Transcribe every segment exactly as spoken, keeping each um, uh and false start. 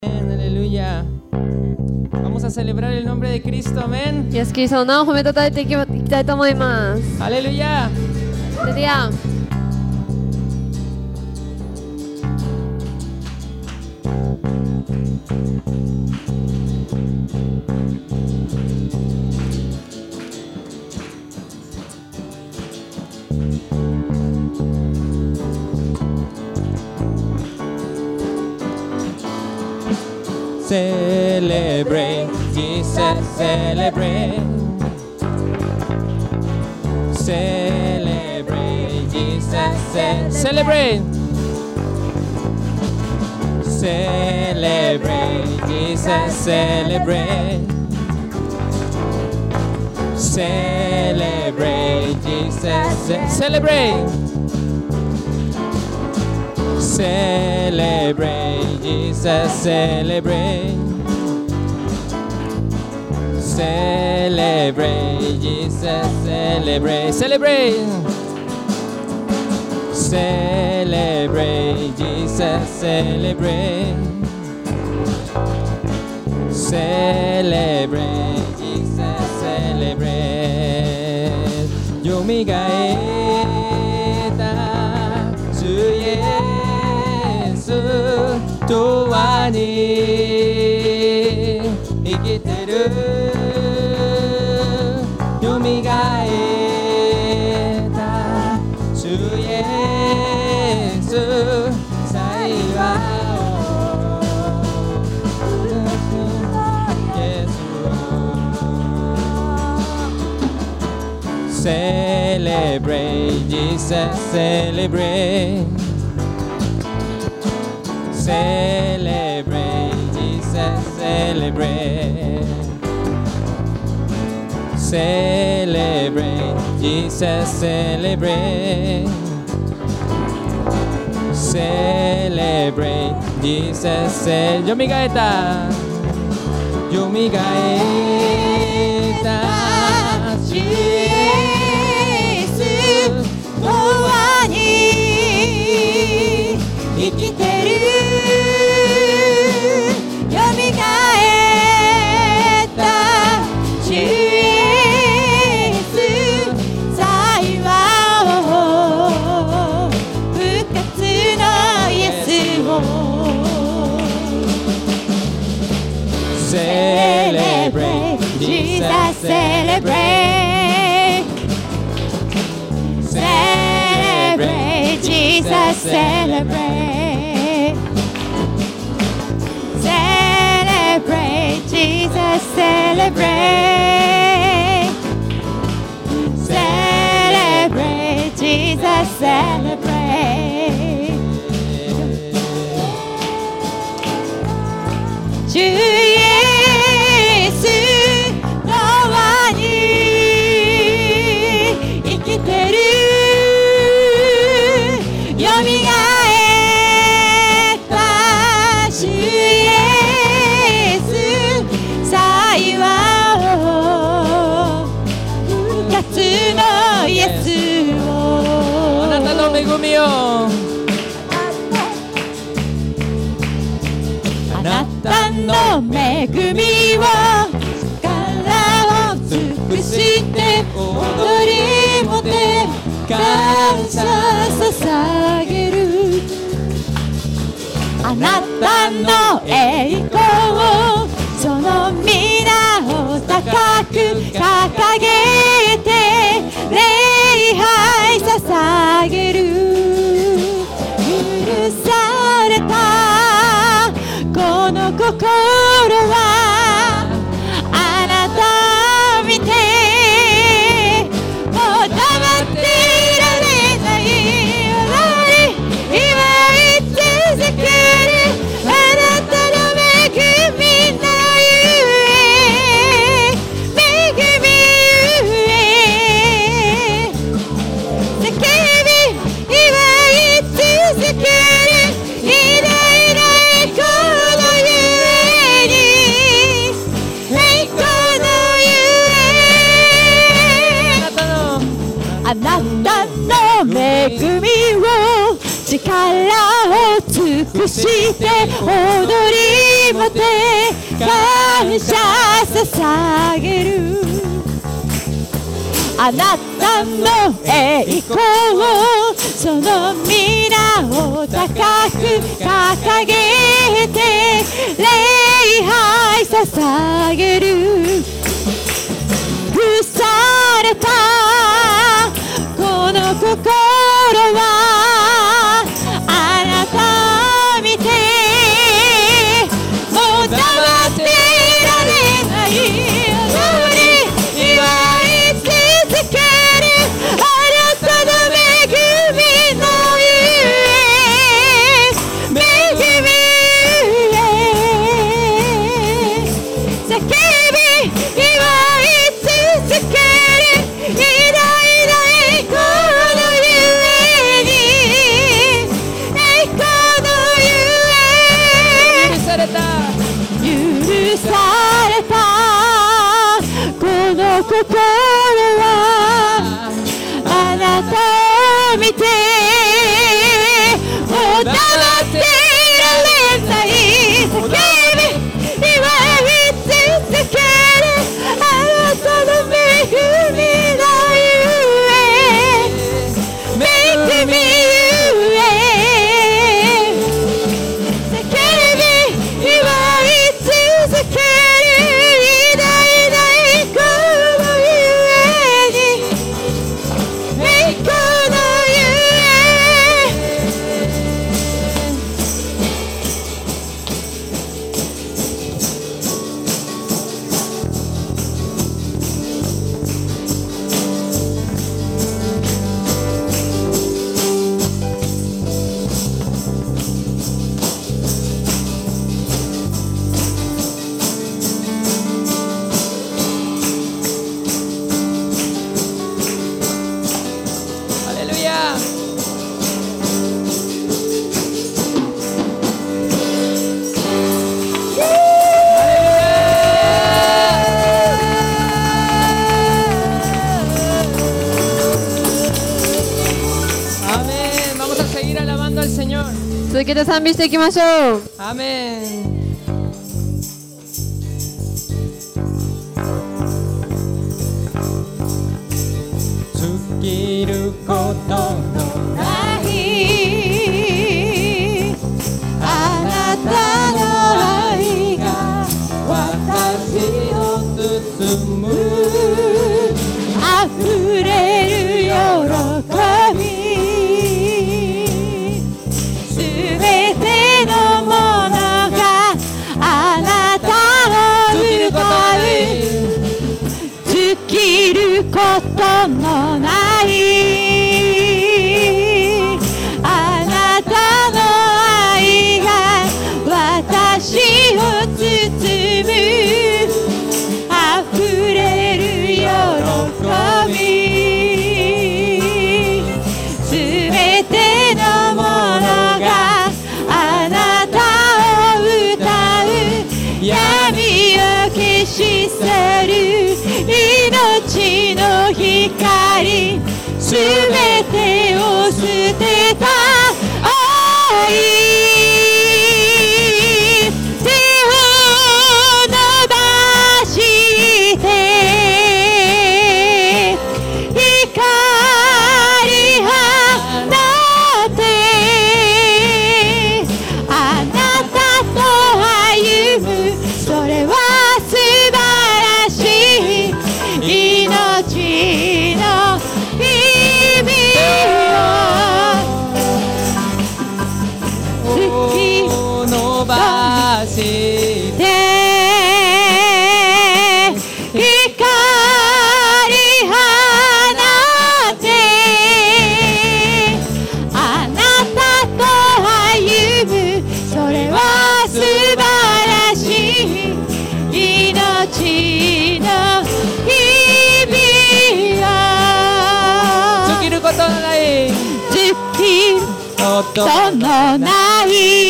Aleluya. Vamos a celebrar el nombre de Cristo, amén. イエス・キリストの名を褒めたたえていきたいと思います。 ハレルヤ。 ハレルヤ。 Celebrate, Jesus, celebrate. Celebrate, Jesus, celebrate. Celebrate, Jesus, celebrate. Celebrate, Jesus, celebrate. Celebrate, Jesus, celebrate. Celebrate, Jesus, celebrate. Celebrate. Celebrate, Jesus, celebrate. Celebrate, Jesus, celebrate. よみがえった主イエスと共に生きてる。よみがえった主イエス幸いをイエスを Celebrate Jesus, celebrate. Celebrate Jesus, celebrate. Celebrate Jesus, celebrate. Celebrate Jesus, celebrate. よみがえったよみがえった主イエス共に生きてる。よみがえった主イエス幸いを復活のイエスを Celebrate Jesus, celebrate. Celebrate Jesus, celebrate. Celebrate Jesus, celebrate. Celebrate Jesus, celebrate. 主イエス共に生きてる。よみがえった主イエス幸いを復活のイエスをあなたの恵みをあなたの恵みを力を尽くして踊りもて感謝捧げる。あなたの栄光をその皆を高く掲げて礼拝捧げる。許されたこの心はあなたを見てもう黙っていられない祝い続けるあなたの恵みのゆえ恵みゆえ叫び祝い続ける偉大な栄光のゆえに栄光のゆえあなたの恵みを力を尽くして踊りもて感謝捧げる。あなたの栄光その皆を高く掲げて礼拝捧げる。許されたこの心はあなたを見てもう黙っていられない。心はあなたを見てもう黙っていられない。叫び祝い続けるあなたの恵みのゆえ恵みゆえ叫び祝い続ける続けて賛美していきましょう。 アメン。尽きることのないあなたの愛が私を包む。溢れる喜びことのないあなたの愛が私を包む。溢れる喜びすべてのものがあなたを歌う。闇を消し去る命の光すべてを捨てた愛。手を伸ばして光放ってあなたと歩む。それは素晴らしい命の日々を伸ばして光放ってあなたと歩む。それは素晴らしい命の日々を尽きることのない尽きることのない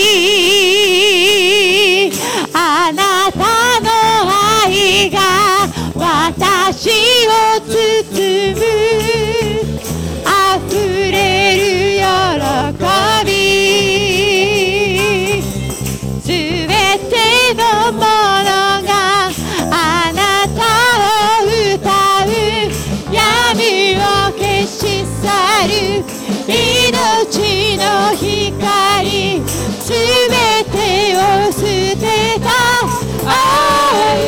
あなたの愛が私を包む。溢れる喜びすべてのすべてを捨てた愛、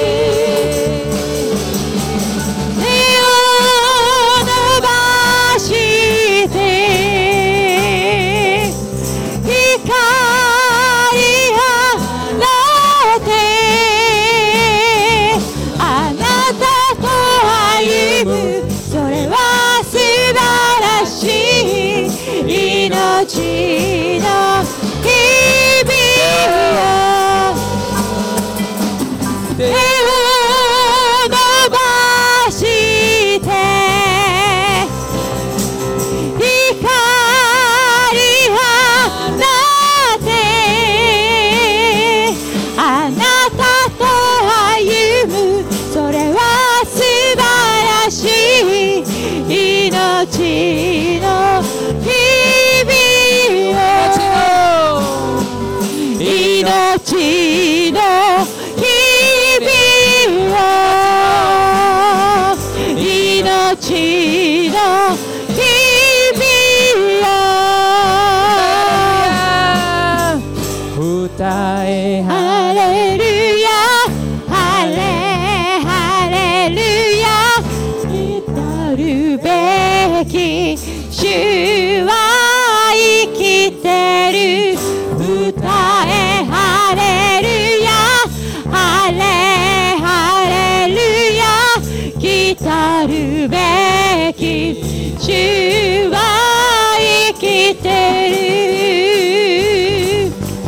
手を伸ばして光放て、あなたと歩む、それは素晴らしい命の日々よ。手を伸ばして光放て、あなたと歩む、それは素晴らしい命の日々よ。命の日々よ。命の日々よ。 歌えハレルヤ、ハレハレルヤ、来るべき主は生きてる。歌えハレルヤ、ハレハレルヤ、来るべき主は生きてる。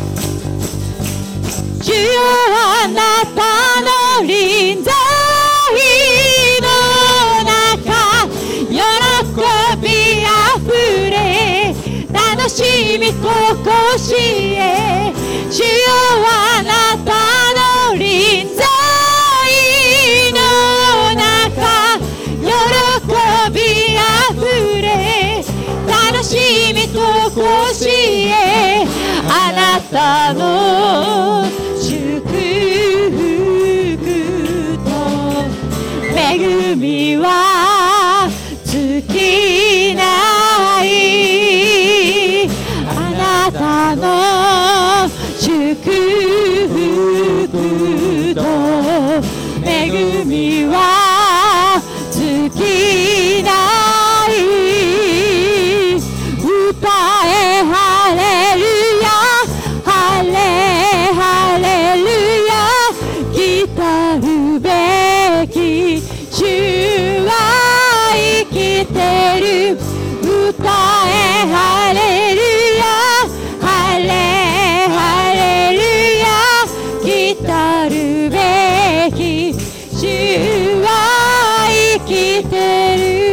主よ、あなたの臨在の中、喜びあふれ、楽しみと甲子園。主よ、あなたの臨在の中、喜びあふれ、楽しみと甲子園。あなたの祝福と恵みは尽きない。あなたの祝福と恵みは尽きない。歌えハレルヤ、ハレハレルヤ、来るべき主は生きてる。歌えハレルヤ、ハレハレルヤ、来るべき主は生きてる。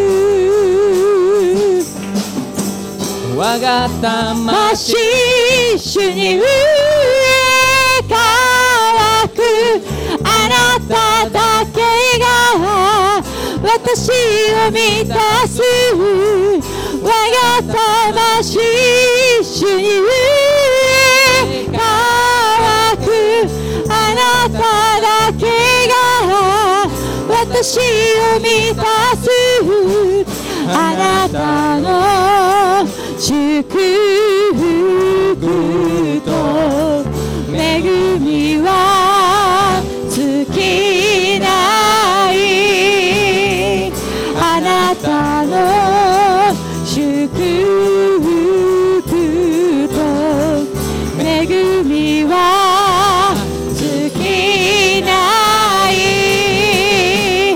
我が魂主に上乾く、あなただけが私を満たす。我が魂主に上乾く、あなただけが私を満たす。あなたの祝福と恵みは尽きない。あなたの祝福と恵みは尽きない。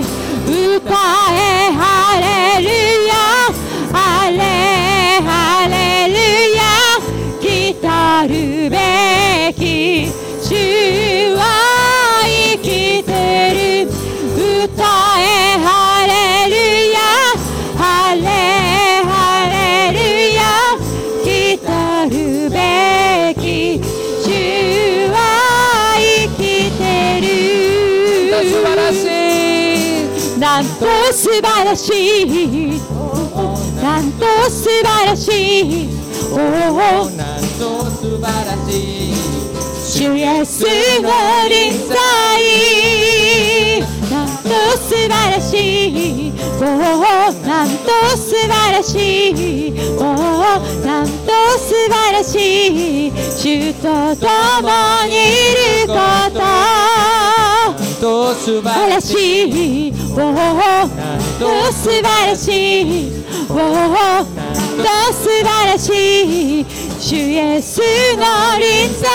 歌えハレルヤ、ハレハレルヤ、来るべき主は生きてる。歌えハレルヤ、ハレハレルヤ、来るべき主は生きてる。 素晴らしい、 なんと素晴らしい、なんと素晴らしい、おお、 なんと素晴らしい、 主イエスの臨在、なんと素晴らしい、 い、おお、なんと素晴らしい、おお、なんと素晴らしい、主と共にいること。 と素晴らしい、 おお、なんと素晴らしい、おお、なんと素晴らしい、主イエスの臨在。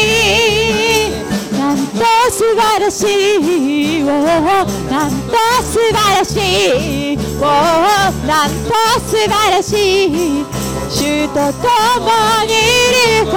なんと素晴らしい、おお、なんと素晴らしい、おお、なんと素晴らしい、主と共にいること。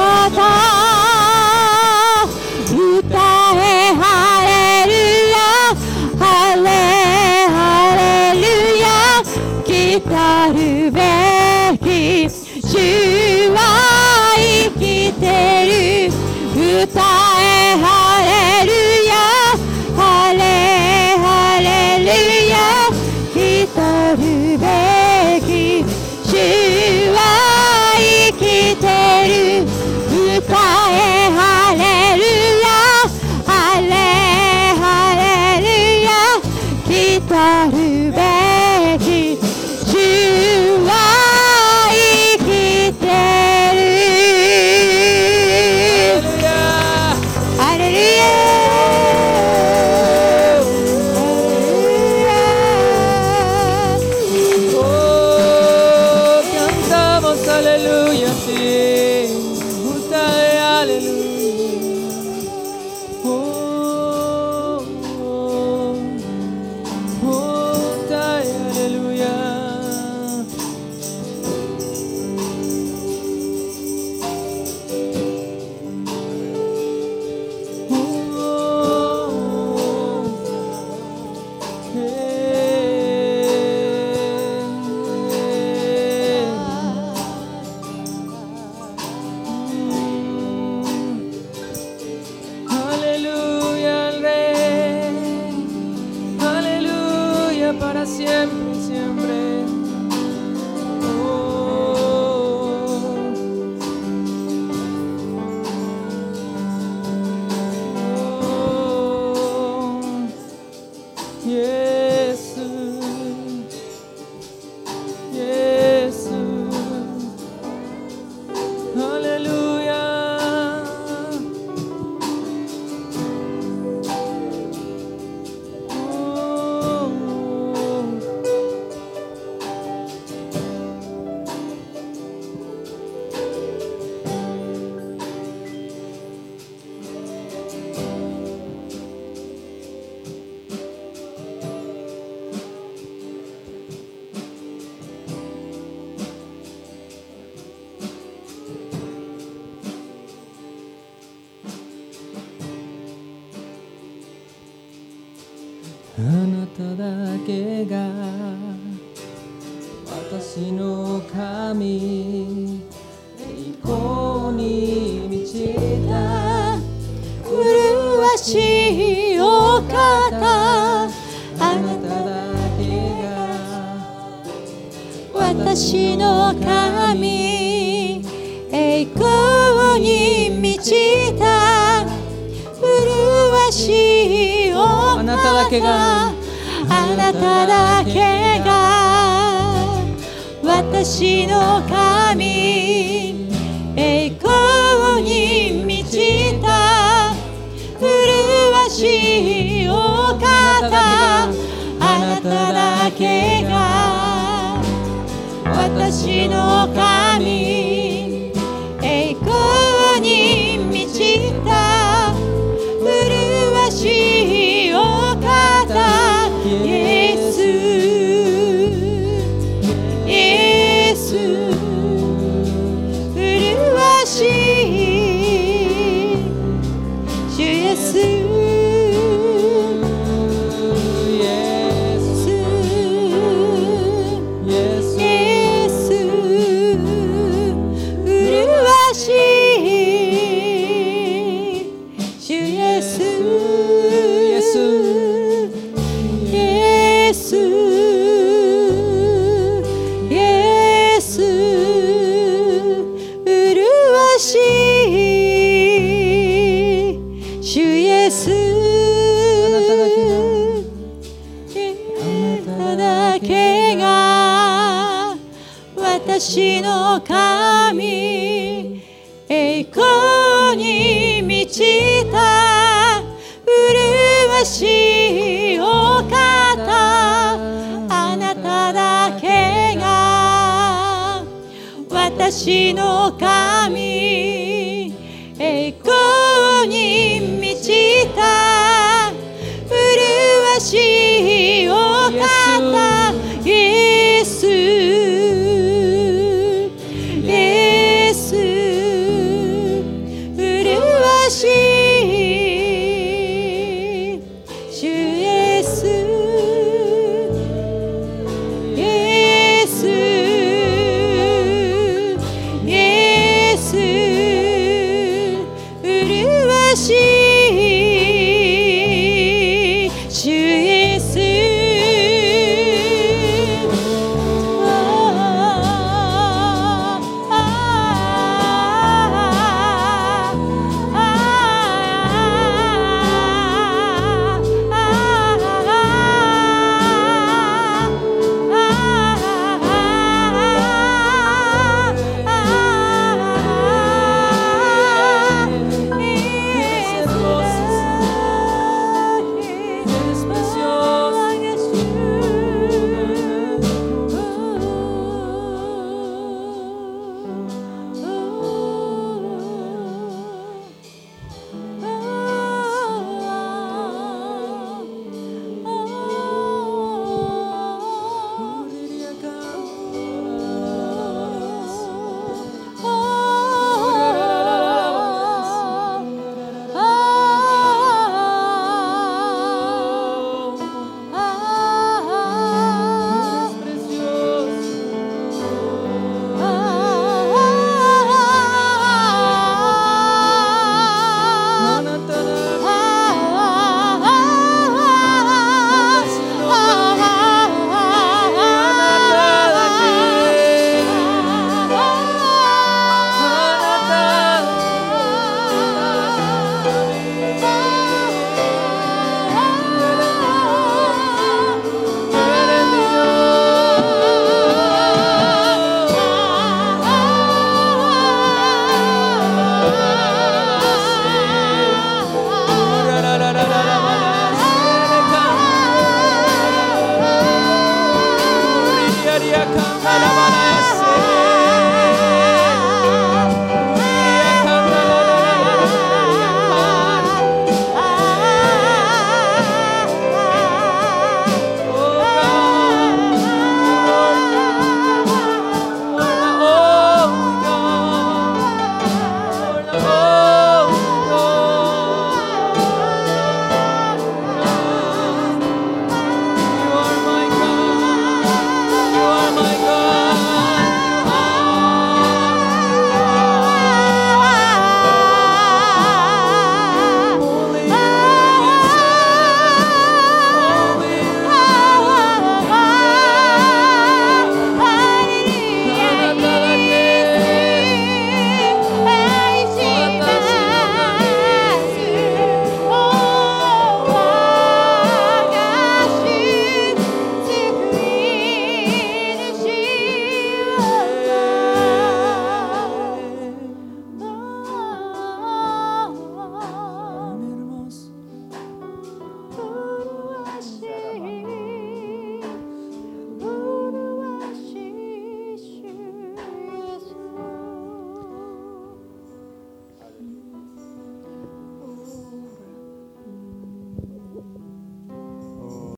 歌えハレルヤ、ハレハレルヤ、来たるべき主は生きてる。歌えハレルヤ、ハレハレルヤ、来たるべき主は生きてる。歌えハレルヤ、ハレハレルヤ、来たるべき主は生きてる。ハレルヤ、 Oh, cantamos aleluya, sí. Usted aleluya. Oh, oh, oh, usted aleluya. Aleluya al Rey, aleluya para siempre, siempre. Oh, Jesús, Jesús, aleluya.あなただけが私の神、栄光に満ちた麗しいお方、あなただけが私の神、栄光に満ちた麗しいお方、 あなただけがあなただけが私の神、栄光に満ちた麗しいお方、あなただけが私の神、栄光に満ちた麗しいお方、イエス、イエス、麗しい主イエス、イエス、イエス、麗しい主イエス、イエス、イエス、イエス、麗しい主イエス、あなただけがあなたの神、栄光に満ちた麗しいお方、あなただけが私の神。